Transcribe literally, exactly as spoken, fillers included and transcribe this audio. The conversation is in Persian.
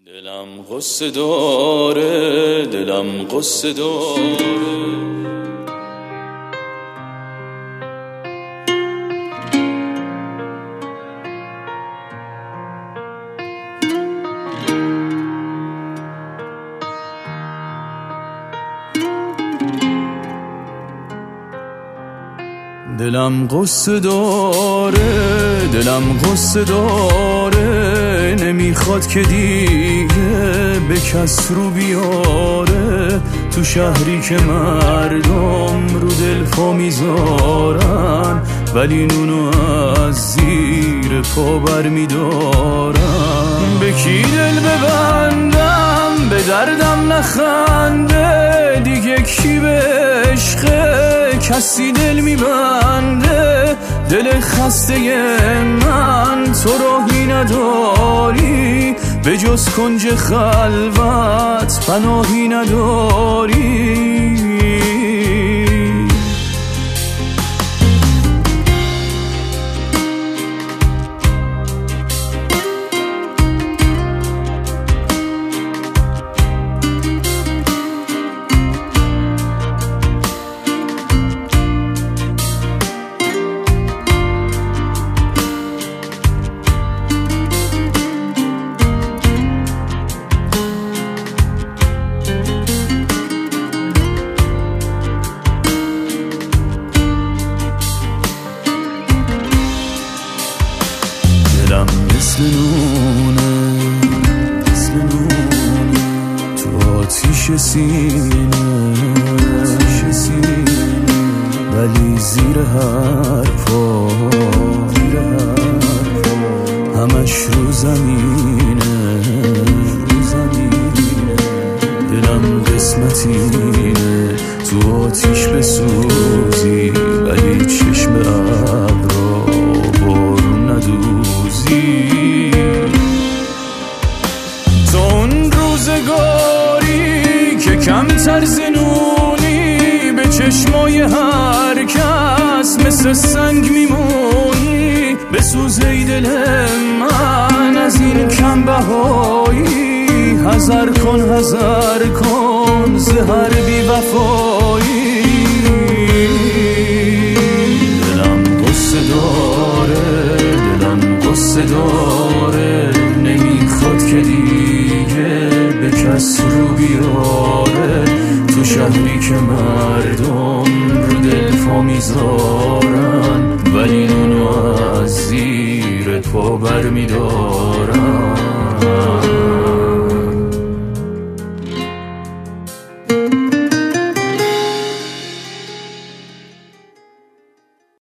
دلم قصه داره، دلم قصه داره. دلم قصه داره، دلم قصه داره، نمیخواد که دیگه به کس رو بیاره. تو شهری که مردم رو دلفا میذارن، ولی نونو از زیر پا بر میدارن. به کی دل ببندم به دردم نخنده، دیگه کی به عشقه کسی دل میبنده. دل خسته من تو راهی نداری، به جز کنج خلوت پناهی نداری. دلم مثل نونه، مثل نونه تو آتیش سینه، آتیش سینه. ولی زیر حرفا، زیر حرفا همش رو زمینه، رو زمینه. دلم قسمتینه تو آتیش بسوزی، ولی چشم ابرا بارون ندوزی. تو اون روزگاری که کمتر زنونی، به چشمای هر کس مثل سنگ میمونی. بسوزه ای دل من از این کم بهایی، حذر کن حذر کن زهر بی وفایی. دلم قصه داره، دلم قصه داره، نمیخواد که دیگه به کس رو بیاره. تو شهری که مردم رو دلفا میذارن، ولی نونو از زیر پا بر میدارن.